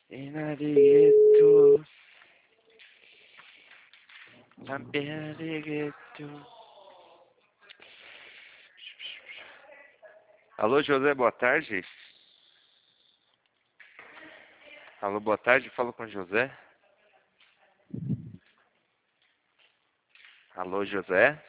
Inarigueto, Lamberigueto. Alô, José, boa tarde. Alô, boa tarde, falo com José. Alô, José.